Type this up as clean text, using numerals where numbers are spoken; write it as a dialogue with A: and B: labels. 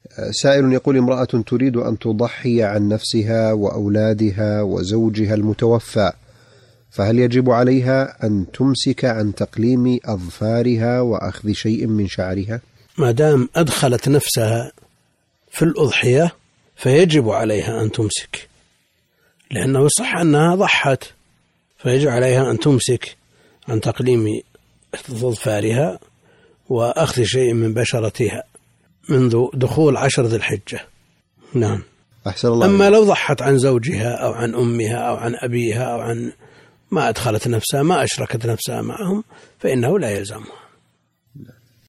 A: سائل يقول: امرأة تريد أن تضحي عن نفسها وأولادها وزوجها المتوفى، فهل يجب عليها أن تمسك عن تقليم أظفارها وأخذ شيء من شعرها؟
B: ما دام أدخلت نفسها في الأضحية فيجب عليها أن تمسك، لأنه صح أنها ضحت، فيجب عليها أن تمسك عن تقليم أظفارها وأخذ شيء من بشرتها منذ دخول 10 ذي الحجة. نعم.
A: أحسن الله.
B: أما لو ضحت عن زوجها أو عن أمها أو عن أبيها أو عن ما أدخلت نفسها، ما أشركت نفسها معهم، فإنه لا يلزمها.